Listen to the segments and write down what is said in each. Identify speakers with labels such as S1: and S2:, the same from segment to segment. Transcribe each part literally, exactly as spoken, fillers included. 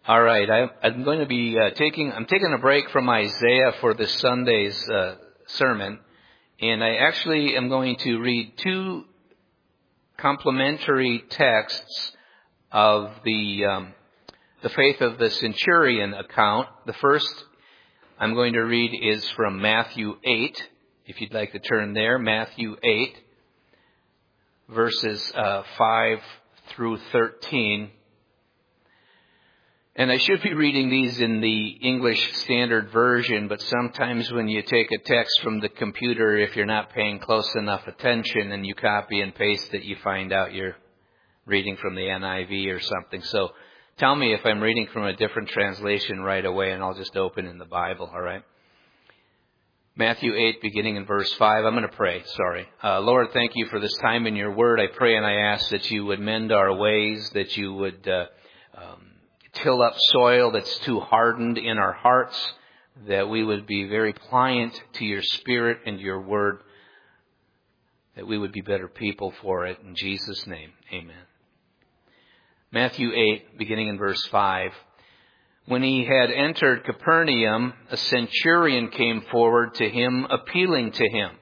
S1: All right, I, I'm going to be uh, taking, I'm taking a break from Isaiah for this Sunday's uh, sermon, and I actually am going to read two complementary texts of the um, the faith of the centurion account. The first I'm going to read is from Matthew eight, if you'd like to turn there, Matthew eight, verses uh, five through thirteen. And I should be reading these in the English Standard Version, but sometimes when you take a text from the computer, if you're not paying close enough attention and you copy and paste it, you find out you're reading from the N I V or something. So tell me if I'm reading from a different translation right away, and I'll just open in the Bible, all right? Matthew eight, beginning in verse five. I'm going to pray, sorry. Uh, Lord, thank you for this time in your word. I pray and I ask that you would mend our ways, that you would uh, um, till up soil that's too hardened in our hearts, that we would be very pliant to your spirit and your word, that we would be better people for it. In Jesus' name, amen. Matthew eight, beginning in verse five. When he had entered Capernaum, a centurion came forward to him, appealing to him.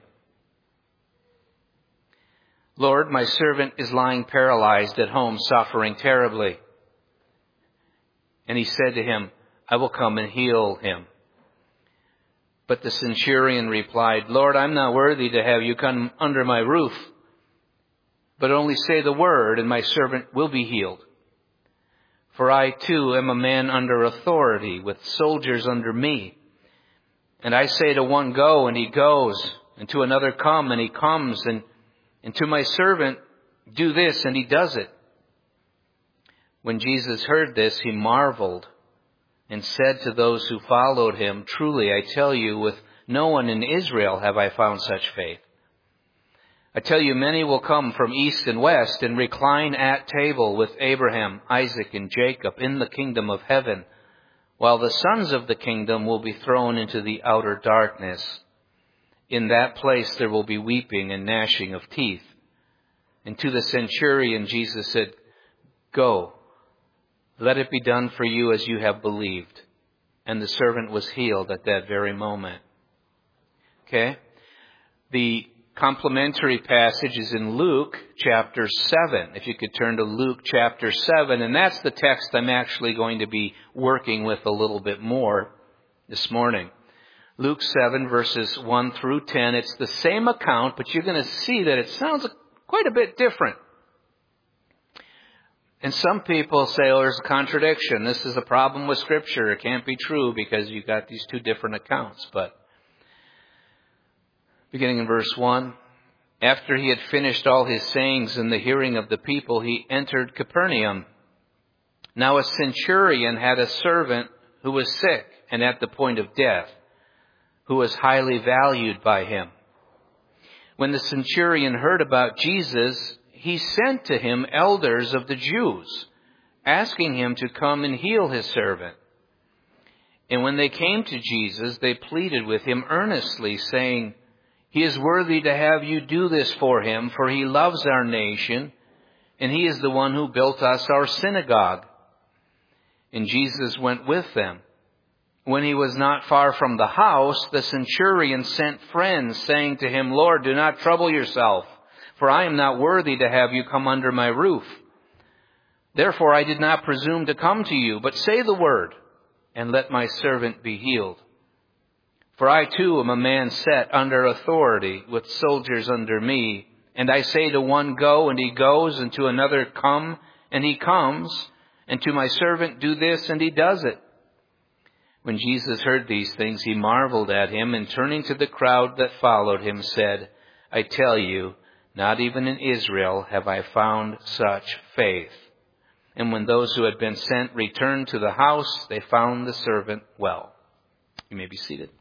S1: Lord, my servant is lying paralyzed at home, suffering terribly. And he said to him, I will come and heal him. But the centurion replied, Lord, I'm not worthy to have you come under my roof, but only say the word, and my servant will be healed. For I too am a man under authority, with soldiers under me. And I say to one, go, and he goes, and to another, come, and he comes, and, and to my servant, do this, and he does it. When Jesus heard this, he marveled and said to those who followed him, truly, I tell you, with no one in Israel have I found such faith. I tell you, many will come from east and west and recline at table with Abraham, Isaac, and Jacob in the kingdom of heaven, while the sons of the kingdom will be thrown into the outer darkness. In that place there will be weeping and gnashing of teeth. And to the centurion Jesus said, go, let it be done for you as you have believed. And the servant was healed at that very moment. Okay? The complementary passage is in Luke chapter seven. If you could turn to Luke chapter seven, and that's the text I'm actually going to be working with a little bit more this morning. Luke seven, verses one through ten. It's the same account, but you're going to see that it sounds quite a bit different. And some people say, oh, there's a contradiction. This is a problem with Scripture. It can't be true because you've got these two different accounts. But beginning in verse one, after he had finished all his sayings in the hearing of the people, he entered Capernaum. Now a centurion had a servant who was sick and at the point of death, who was highly valued by him. When the centurion heard about Jesus, he sent to him elders of the Jews, asking him to come and heal his servant. And when they came to Jesus, they pleaded with him earnestly, saying, he is worthy to have you do this for him, for he loves our nation, and he is the one who built us our synagogue. And Jesus went with them. When he was not far from the house, the centurion sent friends, saying to him, Lord, do not trouble yourself, for I am not worthy to have you come under my roof. Therefore I did not presume to come to you, but say the word, and let my servant be healed. For I too am a man set under authority, with soldiers under me. And I say to one, go, and he goes, and to another, come, and he comes, and to my servant, do this, and he does it. When Jesus heard these things, he marveled at him, and turning to the crowd that followed him, said, I tell you, not even in Israel have I found such faith. And when those who had been sent returned to the house, they found the servant well. You may be seated.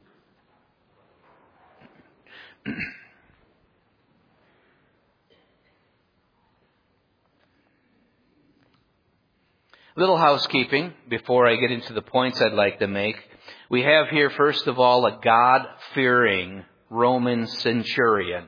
S1: Little housekeeping before I get into the points I'd like to make. We have here, first of all, a God-fearing Roman centurion.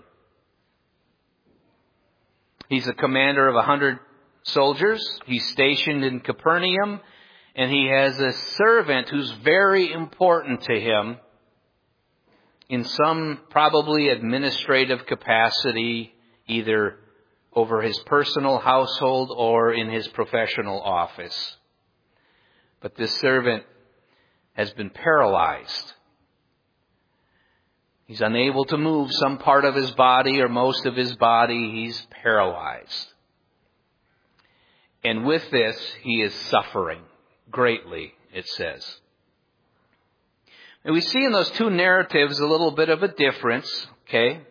S1: He's a commander of a hundred soldiers. He's stationed in Capernaum, And he has a servant who's very important to him in some probably administrative capacity, either over his personal household or in his professional office. But this servant has been paralyzed. He's unable to move some part of his body or most of his body. He's paralyzed. And with this, he is suffering greatly, it says. And we see in those two narratives a little bit of a difference, okay?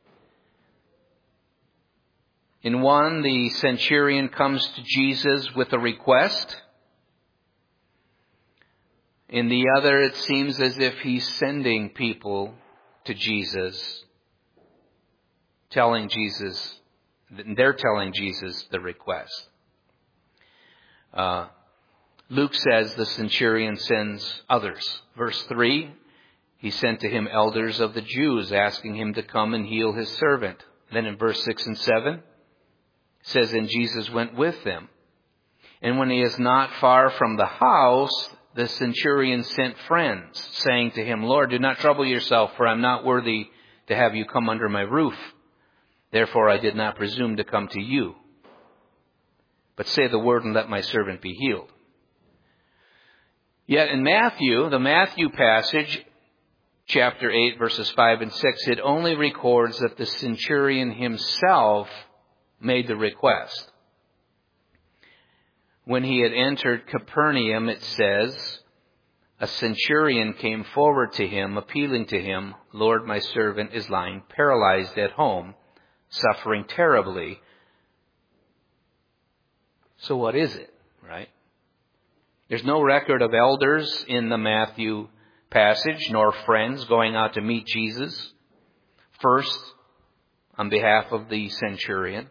S1: In one, the centurion comes to Jesus with a request. In the other, it seems as if he's sending people to Jesus, telling Jesus, they're telling Jesus the request. Uh, Luke says the centurion sends others. Verse three, he sent to him elders of the Jews, asking him to come and heal his servant. Then in verse six and seven, it says, and Jesus went with them. And when he is not far from the house, the centurion sent friends, saying to him, Lord, do not trouble yourself, for I am not worthy to have you come under my roof. Therefore I did not presume to come to you. But say the word and let my servant be healed. Yet in Matthew, the Matthew passage, chapter eight, verses five and six, it only records that the centurion himself made the request. When he had entered Capernaum, it says, a centurion came forward to him, appealing to him, Lord, my servant is lying paralyzed at home, suffering terribly. So what is it, right? There's no record of elders in the Matthew passage, nor friends going out to meet Jesus. First, on behalf of the centurion.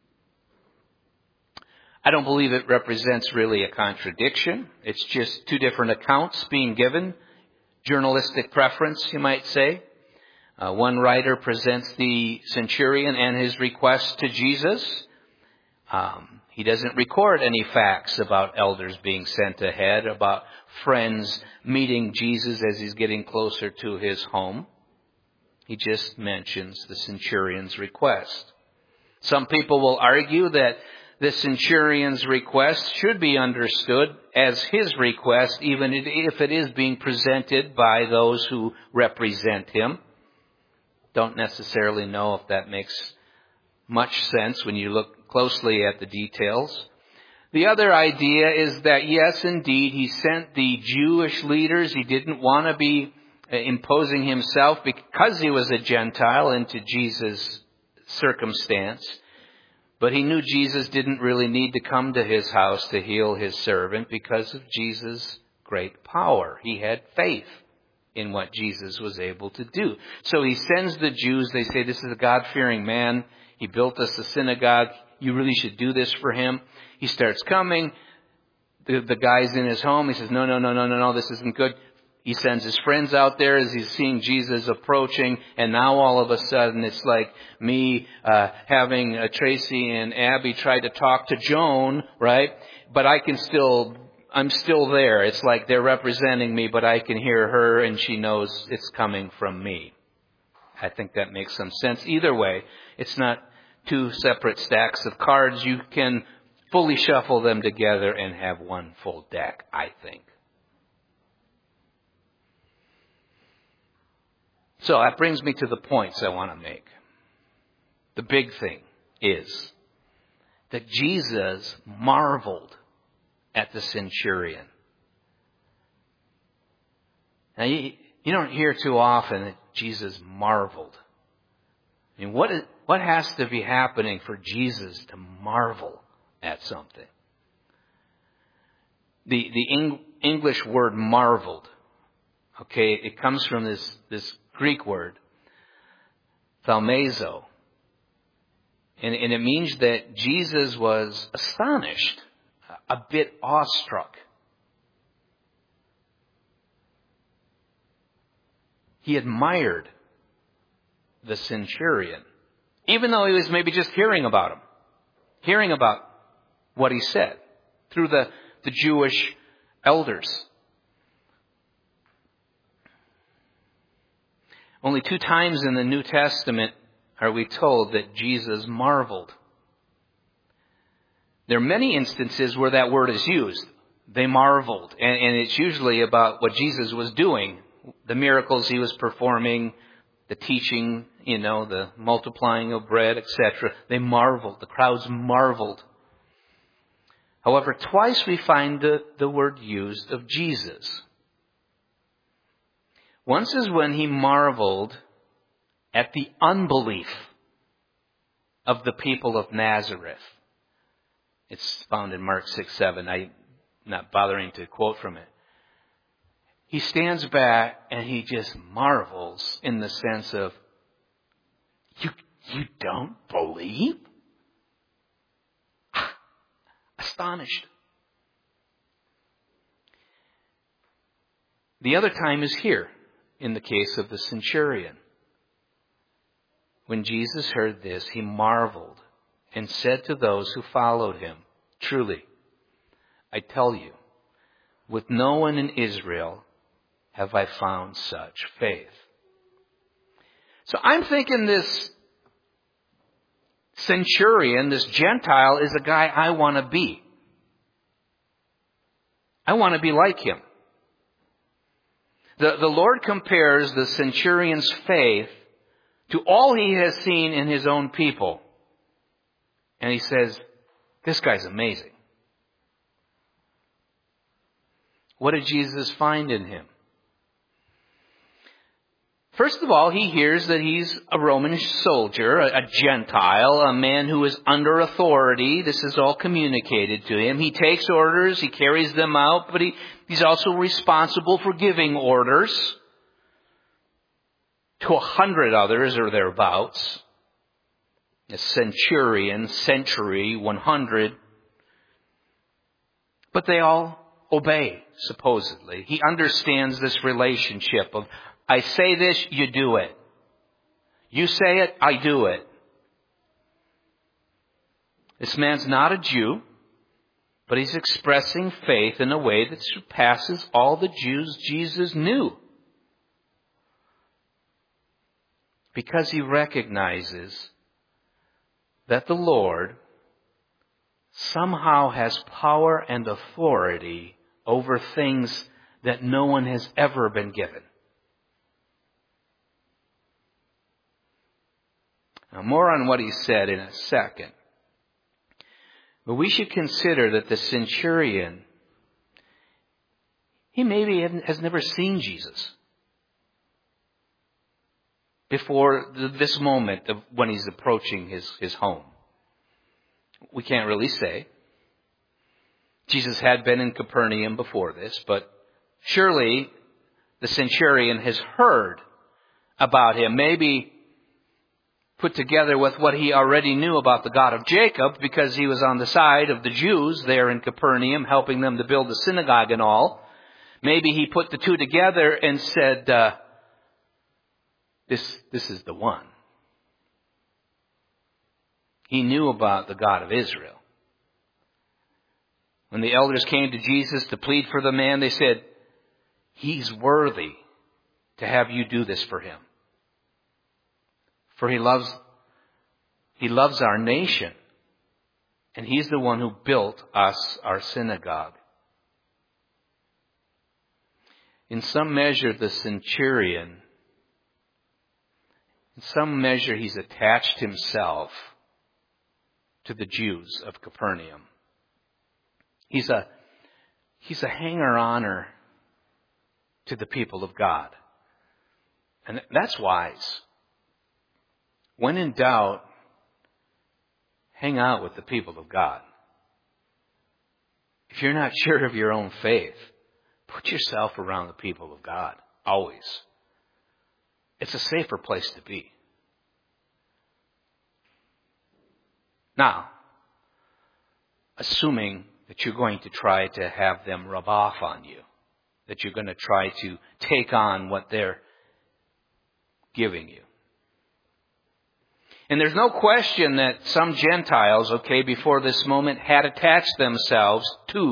S1: I don't believe it represents really a contradiction. It's just two different accounts being given. Journalistic preference, you might say. Uh, one writer presents the centurion and his request to Jesus. Um, he doesn't record any facts about elders being sent ahead, about friends meeting Jesus as he's getting closer to his home. He just mentions the centurion's request. Some people will argue that the centurion's request should be understood as his request, even if it is being presented by those who represent him. Don't necessarily know if that makes much sense when you look closely at the details. The other idea is that, yes, indeed, he sent the Jewish leaders. He didn't want to be imposing himself because he was a Gentile into Jesus' circumstance. But he knew Jesus didn't really need to come to his house to heal his servant because of Jesus' great power. He had faith in what Jesus was able to do. So he sends the Jews. They say, this is a God-fearing man. He built us a synagogue. You really should do this for him. He starts coming. The, the guy's in his home. He says, no, no, no, no, no, no, this isn't good. He sends his friends out there as he's seeing Jesus approaching. And now all of a sudden it's like me uh, having uh, Tracy and Abby try to talk to Joan, right? But I can still, I'm still there. It's like they're representing me, but I can hear her and she knows it's coming from me. I think that makes some sense. Either way, it's not two separate stacks of cards. You can fully shuffle them together and have one full deck, I think. So that brings me to the points I want to make. The big thing is that Jesus marveled at the centurion. Now, you, you don't hear too often that Jesus marveled. I mean, what is, what has to be happening for Jesus to marvel at something? The the Eng, English word marveled, okay, it comes from this this Greek word, thalmazo. And, and it means that Jesus was astonished, a bit awestruck. He admired the centurion, even though he was maybe just hearing about him, hearing about what he said through the, the Jewish elders. Only two times in the New Testament are we told that Jesus marveled. There are many instances where that word is used. They marveled. And, and it's usually about what Jesus was doing, the miracles he was performing, the teaching, you know, the multiplying of bread, et cetera. They marveled. The crowds marveled. However, twice we find the, the word used of Jesus. Once is when he marveled at the unbelief of the people of Nazareth. It's found in Mark six seven. I'm not bothering to quote from it. He stands back and he just marvels in the sense of, you, you don't believe? Astonished. The other time is here, in the case of the centurion. When Jesus heard this, he marveled and said to those who followed him, truly, I tell you, with no one in Israel have I found such faith. So I'm thinking this centurion, this Gentile, is a guy I want to be. I want to be like him. The, the Lord compares the centurion's faith to all he has seen in his own people. And he says, this guy's amazing. What did Jesus find in him? First of all, he hears that he's a Roman soldier, a, a Gentile, a man who is under authority. This is all communicated to him. He takes orders, he carries them out, but he, he's also responsible for giving orders to a hundred others or thereabouts. A centurion, century, one hundred. But they all obey, supposedly. He understands this relationship of, I say this, you do it. You say it, I do it. This man's not a Jew, but he's expressing faith in a way that surpasses all the Jews Jesus knew. Because he recognizes that the Lord somehow has power and authority over things that no one has ever been given. Now, more on what he said in a second. But we should consider that the centurion, he maybe has never seen Jesus before this moment of when he's approaching his, his home. We can't really say. Jesus had been in Capernaum before this, but surely the centurion has heard about him. Maybe put together with what he already knew about the God of Jacob, because he was on the side of the Jews there in Capernaum, helping them to build the synagogue and all. Maybe he put the two together and said, uh, this, this is the one. He knew about the God of Israel. When the elders came to Jesus to plead for the man, they said, he's worthy to have you do this for him. For he loves, he loves our nation. And he's the one who built us our synagogue. In some measure, the centurion, in some measure, he's attached himself to the Jews of Capernaum. He's a, he's a hanger-oner to the people of God. And that's wise. When in doubt, hang out with the people of God. If you're not sure of your own faith, put yourself around the people of God. Always. It's a safer place to be. Now, assuming that you're going to try to have them rub off on you, that you're going to try to take on what they're giving you. And there's no question that some Gentiles, okay, before this moment had attached themselves to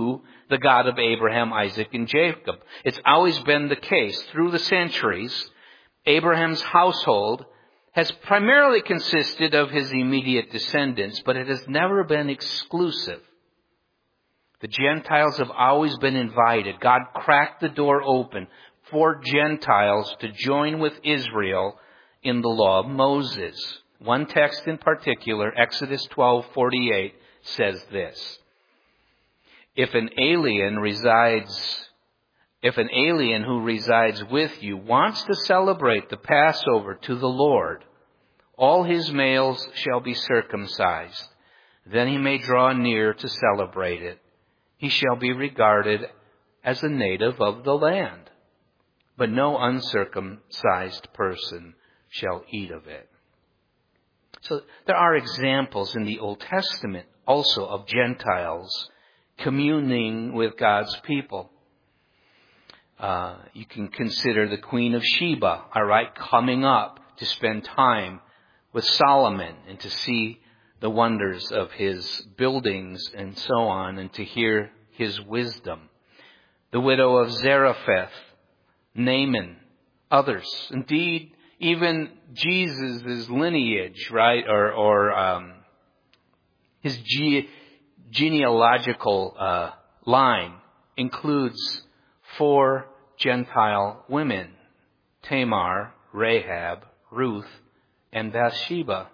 S1: the God of Abraham, Isaac, and Jacob. It's always been the case. Through the centuries, Abraham's household has primarily consisted of his immediate descendants, but it has never been exclusive. The Gentiles have always been invited. God cracked the door open for Gentiles to join with Israel in the law of Moses. One text in particular, Exodus twelve forty-eight, says this: If an alien resides, if an alien who resides with you wants to celebrate the Passover to the Lord, all his males shall be circumcised. Then he may draw near to celebrate it. He shall be regarded as a native of the land, but no uncircumcised person shall eat of it. So there are examples in the Old Testament also of Gentiles communing with God's people. Uh, you can consider the Queen of Sheba, all right, coming up to spend time with Solomon and to see the wonders of his buildings and so on, and to hear his wisdom. The widow of Zarephath, Naaman, others. Indeed, even Jesus' lineage, right, or, or um, his ge- genealogical uh, line includes four Gentile women: Tamar, Rahab, Ruth, and Bathsheba.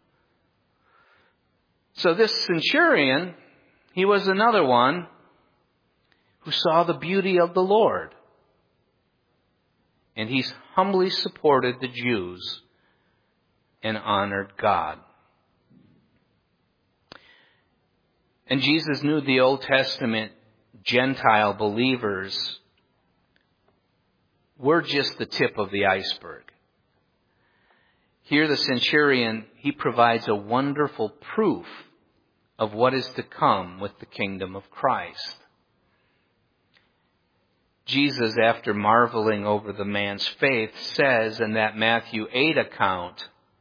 S1: So this centurion, he was another one who saw the beauty of the Lord. And he's humbly supported the Jews and honored God. And Jesus knew the Old Testament Gentile believers were just the tip of the iceberg. Here the centurion, he provides a wonderful proof of what is to come with the kingdom of Christ. Jesus, after marveling over the man's faith, says in that Matthew eight account,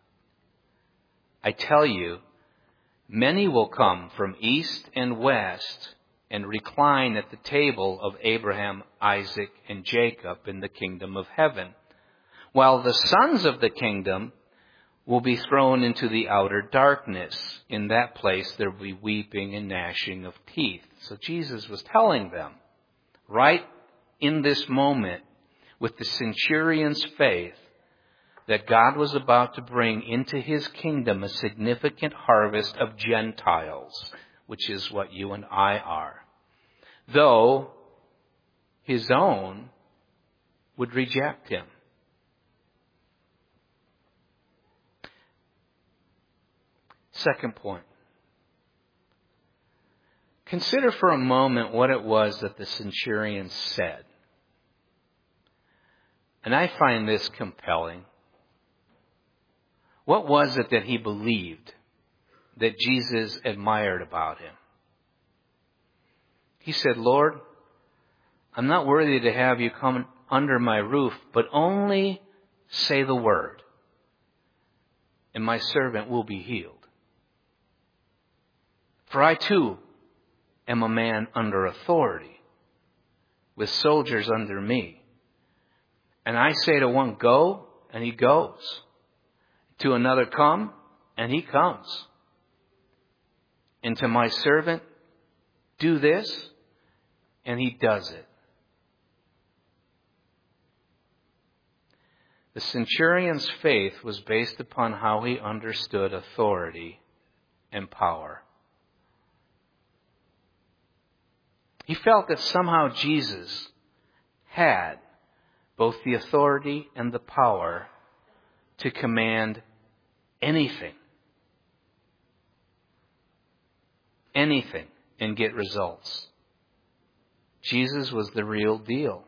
S1: I tell you, many will come from east and west and recline at the table of Abraham, Isaac, and Jacob in the kingdom of heaven, while the sons of the kingdom will be thrown into the outer darkness. In that place there will be weeping and gnashing of teeth. So Jesus was telling them, right in this moment, with the centurion's faith, that God was about to bring into his kingdom a significant harvest of Gentiles, which is what you and I are. Though his own would reject him. Second point. Consider for a moment what it was that the centurion said. And I find this compelling. What was it that he believed that Jesus admired about him? He said, Lord, I'm not worthy to have you come under my roof, but only say the word, and my servant will be healed. For I too am a man under authority, with soldiers under me. And I say to one, go, and he goes. To another, come, and he comes. And to my servant, do this, and he does it. The centurion's faith was based upon how he understood authority and power. He felt that somehow Jesus had both the authority and the power to command anything. Anything and get results. Jesus was the real deal.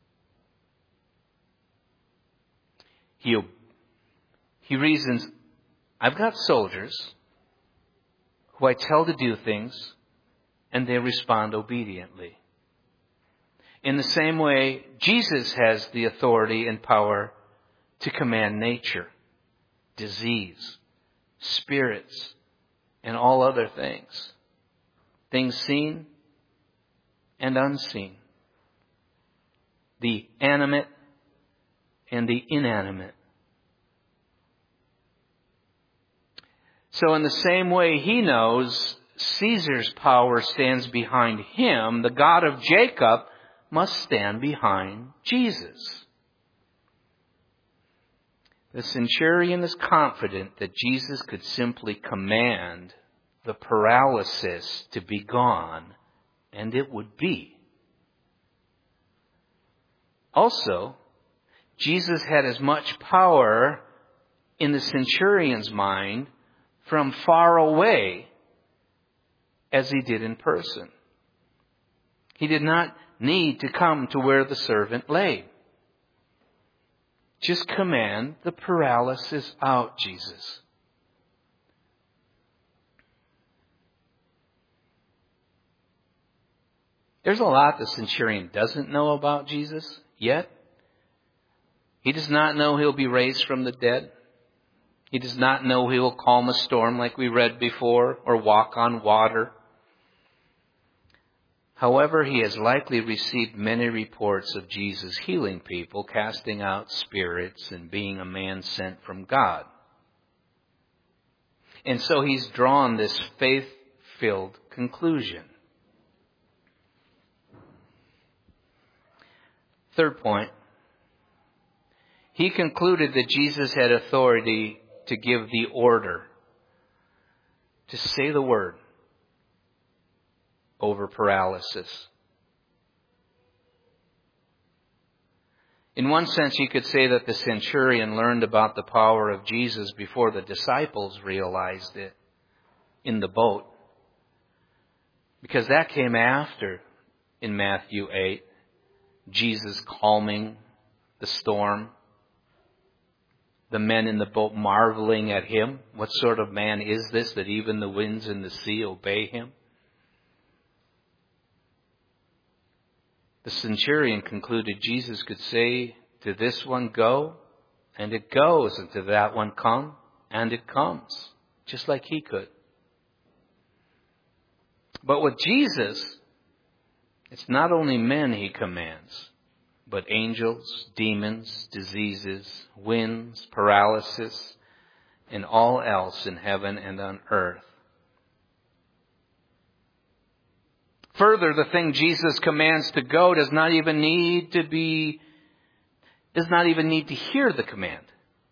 S1: He, he reasons, I've got soldiers who I tell to do things, and they respond obediently. In the same way, Jesus has the authority and power to command nature, disease, spirits, and all other things. Things seen and unseen, the animate and the inanimate. So in the same way he knows Caesar's power stands behind him, the God of Jacob must stand behind Jesus. The centurion is confident that Jesus could simply command the paralysis to be gone, and it would be. Also, Jesus had as much power in the centurion's mind from far away as he did in person. He did not need to come to where the servant lay. Just command the paralysis out, Jesus. There's a lot the centurion doesn't know about Jesus yet. He does not know he'll be raised from the dead. He does not know he will calm a storm like we read before, or walk on water. However, he has likely received many reports of Jesus healing people, casting out spirits, and being a man sent from God. And so he's drawn this faith-filled conclusion. Third point. He concluded that Jesus had authority to give the order to say the word over paralysis. In one sense, you could say that the centurion learned about the power of Jesus before the disciples realized it in the boat. Because that came after, in Matthew eight, Jesus calming the storm. The men in the boat marveling at him. What sort of man is this that even the winds and the sea obey him? The centurion concluded Jesus could say to this one, go, and it goes, and to that one, come, and it comes, just like he could. But with Jesus, it's not only men he commands, but angels, demons, diseases, winds, paralysis, and all else in heaven and on earth. Further, the thing Jesus commands to go does not even need to be, does not even need to hear the command.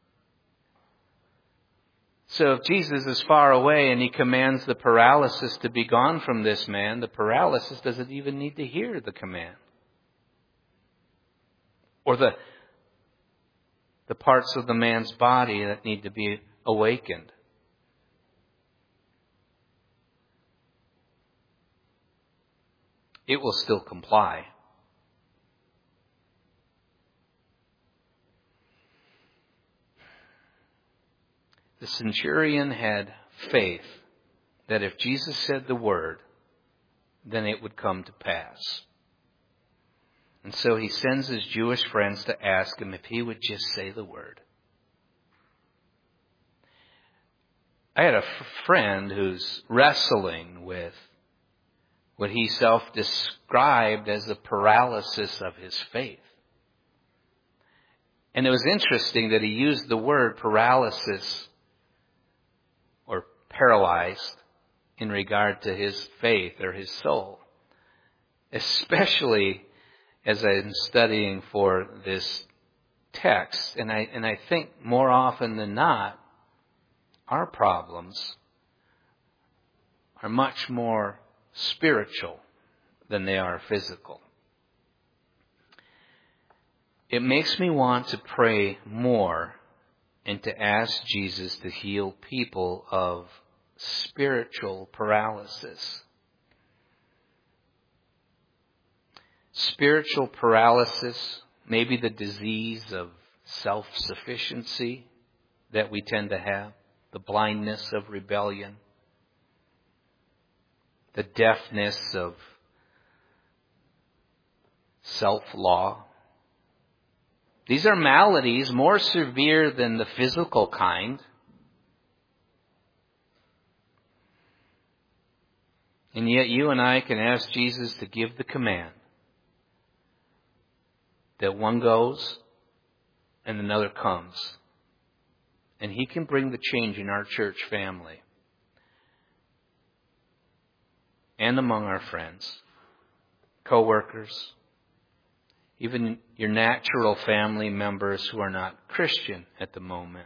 S1: So if Jesus is far away and he commands the paralysis to be gone from this man, the paralysis doesn't even need to hear the command. Or the, the parts of the man's body that need to be awakened. It will still comply. The centurion had faith that if Jesus said the word, then it would come to pass. And so he sends his Jewish friends to ask him if he would just say the word. I had a f- friend who's wrestling with what he self-described as the paralysis of his faith. And it was interesting that he used the word paralysis or paralyzed in regard to his faith or his soul. Especially as I'm studying for this text. And I, and I think more often than not, our problems are much more spiritual than they are physical. It makes me want to pray more and to ask Jesus to heal people of spiritual paralysis. Spiritual paralysis, maybe the disease of self-sufficiency that we tend to have, the blindness of rebellion, the deafness of self-law. These are maladies more severe than the physical kind. And yet you and I can ask Jesus to give the command that one goes and another comes. And He can bring the change in our church family and among our friends, co-workers, even your natural family members who are not Christian at the moment.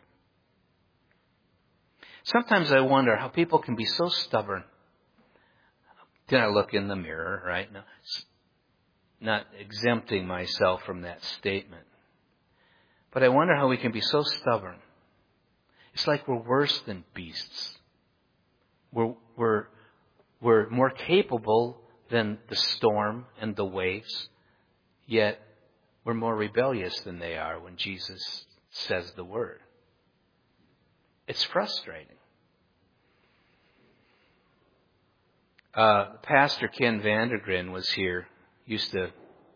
S1: Sometimes I wonder how people can be so stubborn. Then I look in the mirror, right? Now, not exempting myself from that statement. But I wonder how we can be so stubborn. It's like we're worse than beasts. We're, we're, we're more capable than the storm and the waves. Yet, we're more rebellious than they are when Jesus says the word. It's frustrating. Uh, Pastor Ken Vandergren was here. Used to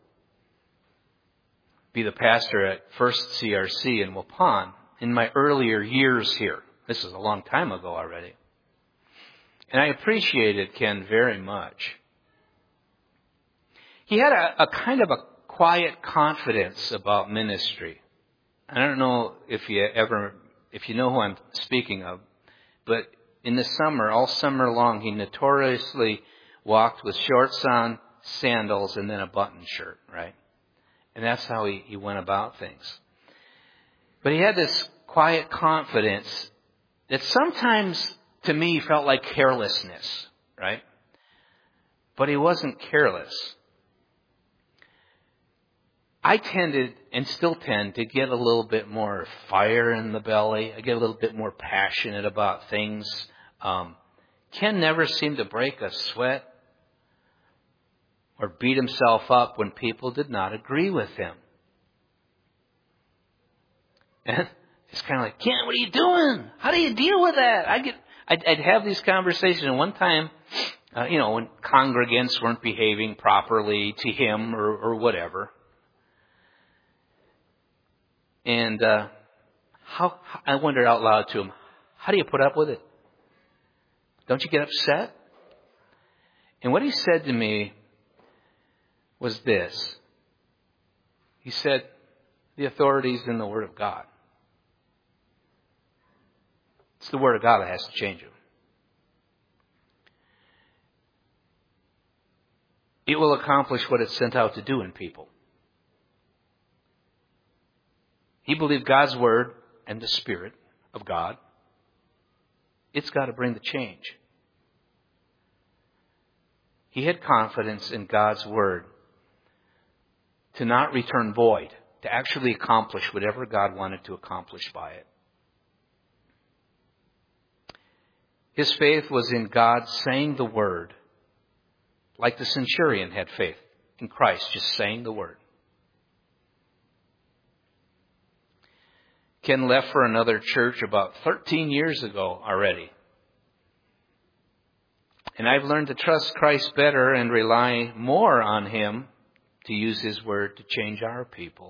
S1: be the pastor at First C R C in Waupun in my earlier years here. This is a long time ago already. And I appreciated Ken very much. He had a, a kind of a quiet confidence about ministry. I don't know if you ever, if you know who I'm speaking of, but in the summer, all summer long, he notoriously walked with shorts on, sandals, and then a button shirt, right? And that's how he, he went about things. But he had this quiet confidence that sometimes, to me, felt like carelessness, right? But he wasn't careless. I tended, and still tend, to get a little bit more fire in the belly. I get a little bit more passionate about things. Um, Ken never seemed to break a sweat or beat himself up when people did not agree with him. And it's kind of like, Ken, what are you doing? How do you deal with that? I get, I'd, I'd have these conversations. And one time, uh, you know, when congregants weren't behaving properly to him or, or whatever. And uh, how I wondered out loud to him, how do you put up with it? Don't you get upset? And what he said to me was this. He said, the authority is in the Word of God. It's the Word of God that has to change him. It will accomplish what it's sent out to do in people. He believed God's Word and the Spirit of God. It's got to bring the change. He had confidence in God's Word to not return void, to actually accomplish whatever God wanted to accomplish by it. His faith was in God saying the word, like the centurion had faith in Christ, just saying the word. Ken left for another church about thirteen years ago already. And I've learned to trust Christ better and rely more on Him to use His word to change our people.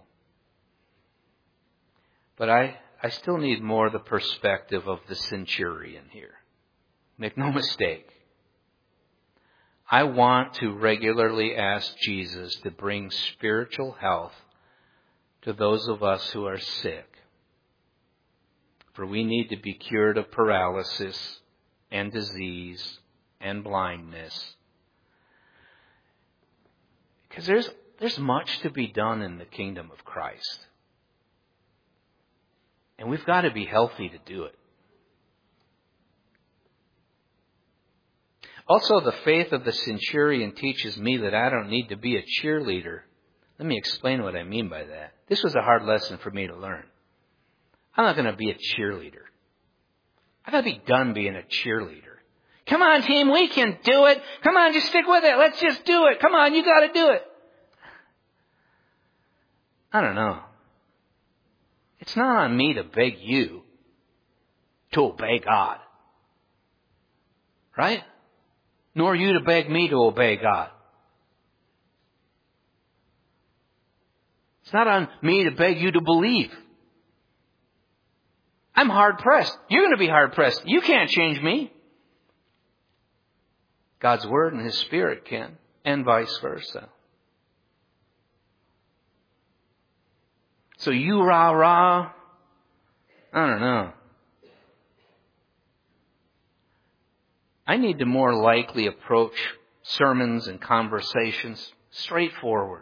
S1: But I, I still need more the perspective of the centurion here. Make no mistake. I want to regularly ask Jesus to bring spiritual health to those of us who are sick. For we need to be cured of paralysis and disease and blindness. Because there's, there's much to be done in the kingdom of Christ. And we've got to be healthy to do it. Also, the faith of the centurion teaches me that I don't need to be a cheerleader. Let me explain what I mean by that. This was a hard lesson for me to learn. I'm not going to be a cheerleader. I've got to be done being a cheerleader. Come on, team, we can do it. Come on, just stick with it. Let's just do it. Come on, you got to do it. I don't know. It's not on me to beg you to obey God. Right? Nor you to beg me to obey God. It's not on me to beg you to believe. I'm hard pressed. You're going to be hard pressed. You can't change me. God's Word and His Spirit can, and vice versa. So you rah rah, I don't know. I need to more likely approach sermons and conversations straightforward.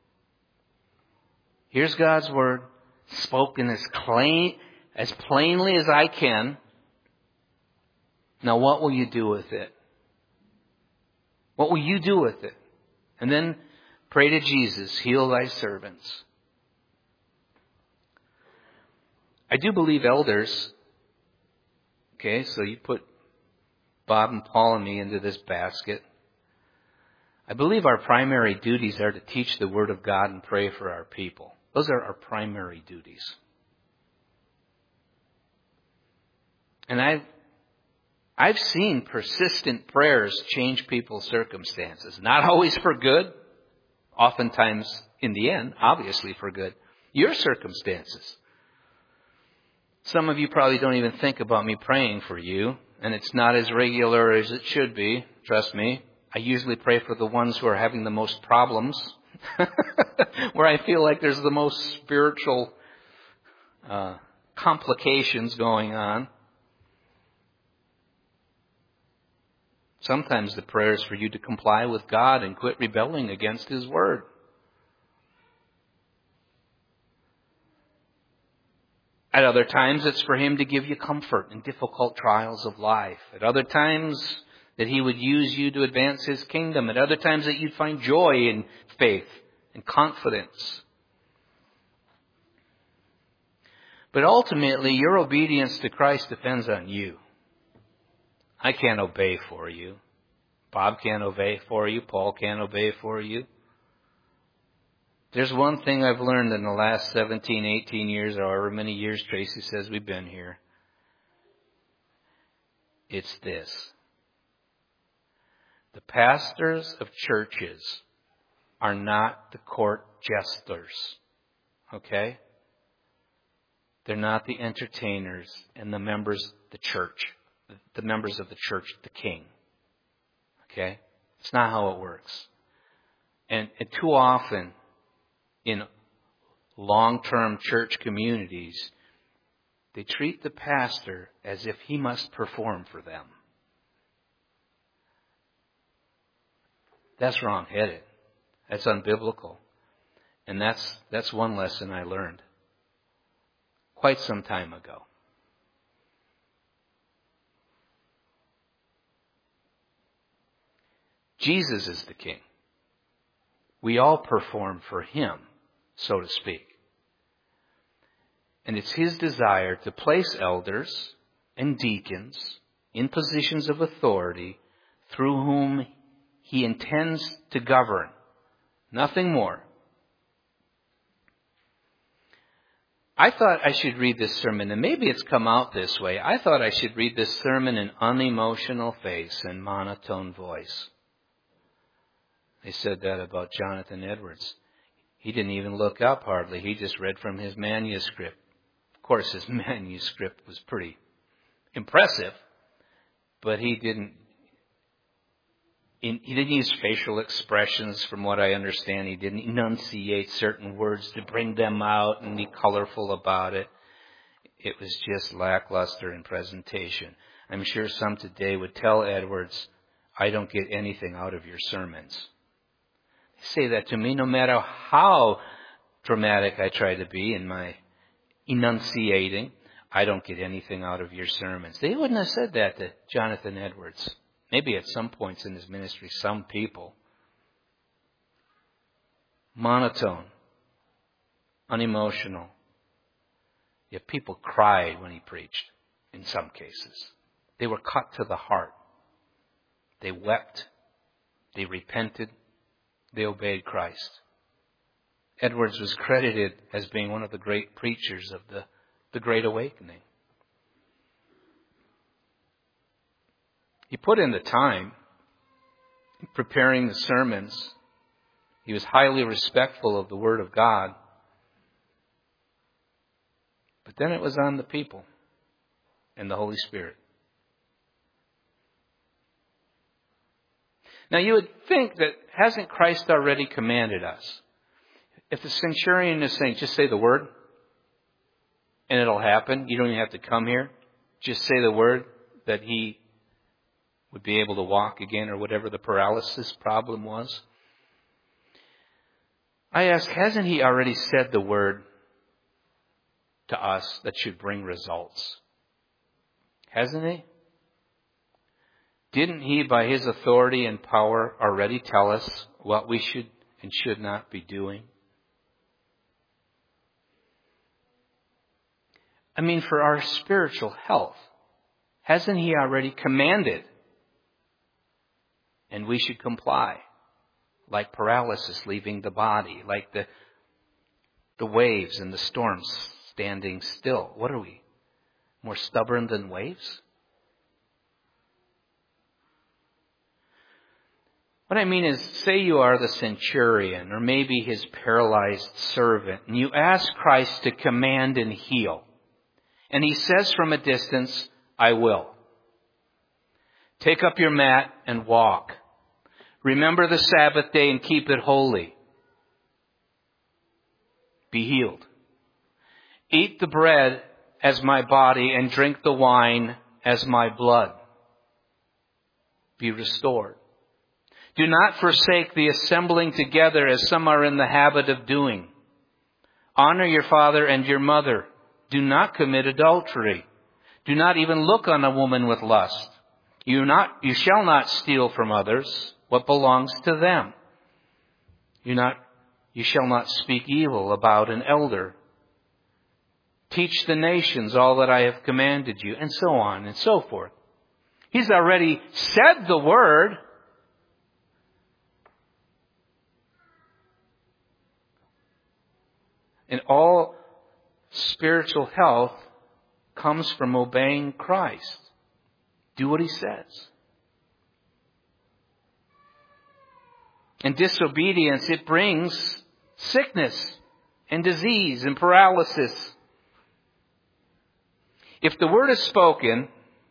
S1: Here's God's Word, spoken as plain, as plainly as I can. Now what will you do with it? What will you do with it? And then pray to Jesus, heal thy servants. I do believe elders, okay, so you put Bob and Paul and me into this basket. I believe our primary duties are to teach the Word of God and pray for our people. Those are our primary duties. And I've, I've seen persistent prayers change people's circumstances. Not always for good. Oftentimes, in the end, obviously for good. Your circumstances. Some of you probably don't even think about me praying for you. And it's not as regular as it should be. Trust me. I usually pray for the ones who are having the most problems. Where I feel like there's the most spiritual uh, complications going on. Sometimes the prayer is for you to comply with God and quit rebelling against His Word. At other times, it's for Him to give you comfort in difficult trials of life. At other times, that He would use you to advance His kingdom. At other times, that you'd find joy in faith and confidence. But ultimately, your obedience to Christ depends on you. I can't obey for you. Bob can't obey for you. Paul can't obey for you. There's one thing I've learned in the last seventeen, eighteen years, or however many years Tracy says we've been here. It's this. The pastors of churches are not the court jesters. Okay? They're not the entertainers and the members of the church. The members of the church, the king. Okay? It's not how it works. And, and too often, in long-term church communities, they treat the pastor as if he must perform for them. That's wrong-headed. That's unbiblical. And that's, that's one lesson I learned quite some time ago. Jesus is the king. We all perform for Him, so to speak. And it's His desire to place elders and deacons in positions of authority through whom He intends to govern. Nothing more. I thought I should read this sermon, and maybe it's come out this way. I thought I should read this sermon in unemotional face and monotone voice. They said that about Jonathan Edwards. He didn't even look up hardly. He just read from his manuscript. Of course, his manuscript was pretty impressive, but he didn't he didn't use facial expressions, from what I understand. He didn't enunciate certain words to bring them out and be colorful about it. It was just lackluster in presentation. I'm sure some today would tell Edwards, I don't get anything out of your sermons. They say that to me no matter how dramatic I try to be in my enunciating. I don't get anything out of your sermons. They wouldn't have said that to Jonathan Edwards. Maybe at some points in his ministry, some people. Monotone. Unemotional. Yet people cried when he preached, in some cases. They were cut to the heart. They wept. They repented. They obeyed Christ. Edwards was credited as being one of the great preachers of the, the Great Awakening. He put in the time in preparing the sermons. He was highly respectful of the Word of God. But then it was on the people and the Holy Spirit. Now you would think that hasn't Christ already commanded us? If the centurion is saying, just say the word and it'll happen. You don't even have to come here. Just say the word that he would be able to walk again, or whatever the paralysis problem was. I ask, hasn't he already said the word to us that should bring results? Hasn't he? Didn't he, by his authority and power, already tell us what we should and should not be doing? I mean, for our spiritual health, hasn't he already commanded? And we should comply. Like paralysis leaving the body, like the, the waves and the storms standing still. What are we? More stubborn than waves? What I mean is, say you are the centurion, or maybe his paralyzed servant, and you ask Christ to command and heal. And he says from a distance, I will. Take up your mat and walk. Remember the Sabbath day and keep it holy. Be healed. Eat the bread as my body and drink the wine as my blood. Be restored. Do not forsake the assembling together as some are in the habit of doing. Honor your father and your mother. Do not commit adultery. Do not even look on a woman with lust. You not, you shall not steal from others what belongs to them. You not, you shall not speak evil about an elder. Teach the nations all that I have commanded you, and so on and so forth. He's already said the word. And all spiritual health comes from obeying Christ. Do what he says. And disobedience, it brings sickness and disease and paralysis. If the word is spoken,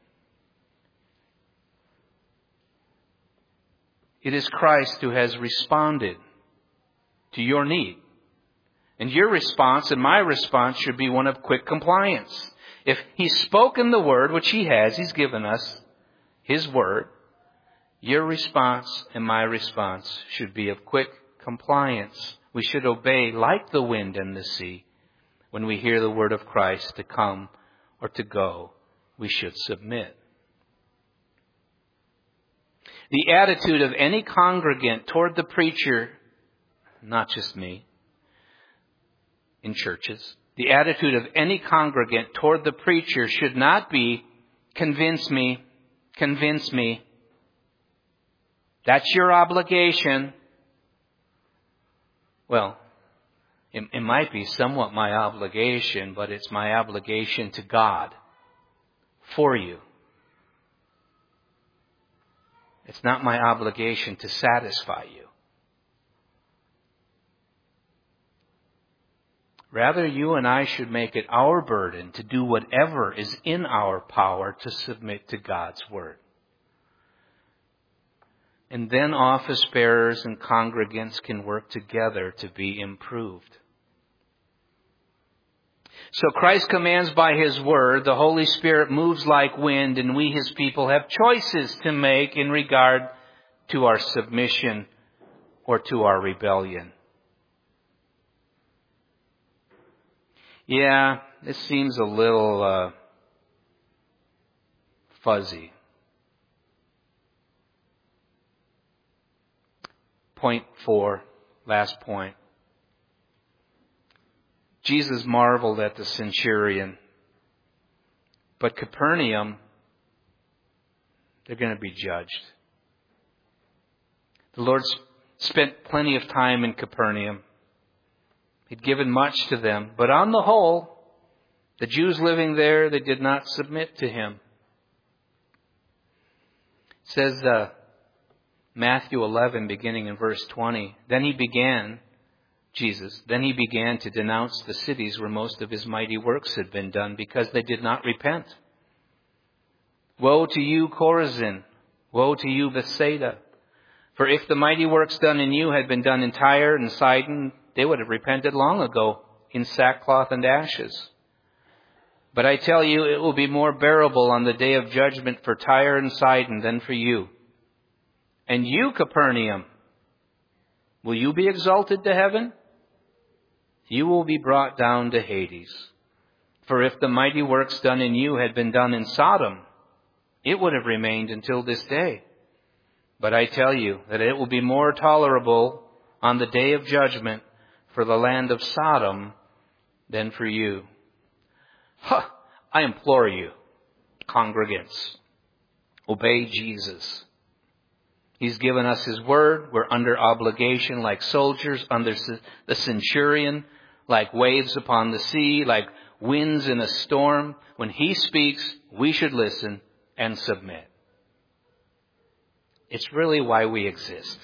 S1: it is Christ who has responded to your need. And your response and my response should be one of quick compliance. If he's spoken the word, which he has, he's given us his word, your response and my response should be of quick compliance. We should obey like the wind and the sea. When we hear the word of Christ to come or to go, we should submit. The attitude of any congregant toward the preacher, not just me, in churches, the attitude of any congregant toward the preacher should not be, convince me, convince me. That's your obligation. Well, it, it might be somewhat my obligation, but it's my obligation to God for you. It's not my obligation to satisfy you. Rather, you and I should make it our burden to do whatever is in our power to submit to God's word. And then office bearers and congregants can work together to be improved. So Christ commands by his word, the Holy Spirit moves like wind, and we, his people, have choices to make in regard to our submission or to our rebellion. Yeah, this seems a little uh, fuzzy. Point four, last point. Jesus marveled at the centurion. But Capernaum, they're going to be judged. The Lord spent plenty of time in Capernaum. He'd given much to them. But on the whole, the Jews living there, they did not submit to him. It says uh, Matthew eleven, beginning in verse twenty. Then he began, Jesus, then he began to denounce the cities where most of his mighty works had been done, because they did not repent. Woe to you, Chorazin! Woe to you, Bethsaida! For if the mighty works done in you had been done in Tyre and Sidon, they would have repented long ago in sackcloth and ashes. But I tell you, it will be more bearable on the day of judgment for Tyre and Sidon than for you. And you, Capernaum, will you be exalted to heaven? You will be brought down to Hades. For if the mighty works done in you had been done in Sodom, it would have remained until this day. But I tell you that it will be more tolerable on the day of judgment for the land of Sodom than for you. Huh, I implore you, congregants, obey Jesus. He's given us His word. We're under obligation like soldiers under the centurion, like waves upon the sea, like winds in a storm. When He speaks, we should listen and submit. It's really why we exist.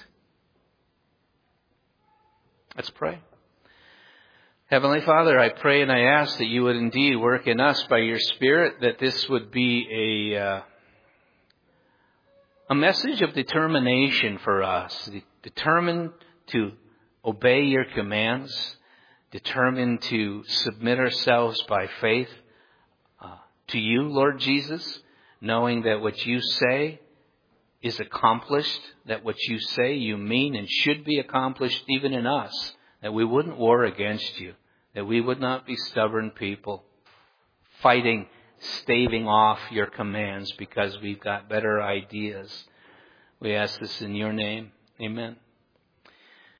S1: Let's pray. Heavenly Father, I pray and I ask that you would indeed work in us by your Spirit, that this would be a uh, a message of determination for us, determined to obey your commands, determined to submit ourselves by faith uh, to you, Lord Jesus, knowing that what you say is accomplished, that what you say you mean and should be accomplished even in us, that we wouldn't war against you, that we would not be stubborn people fighting, staving off your commands because we've got better ideas. We ask this in your name. Amen.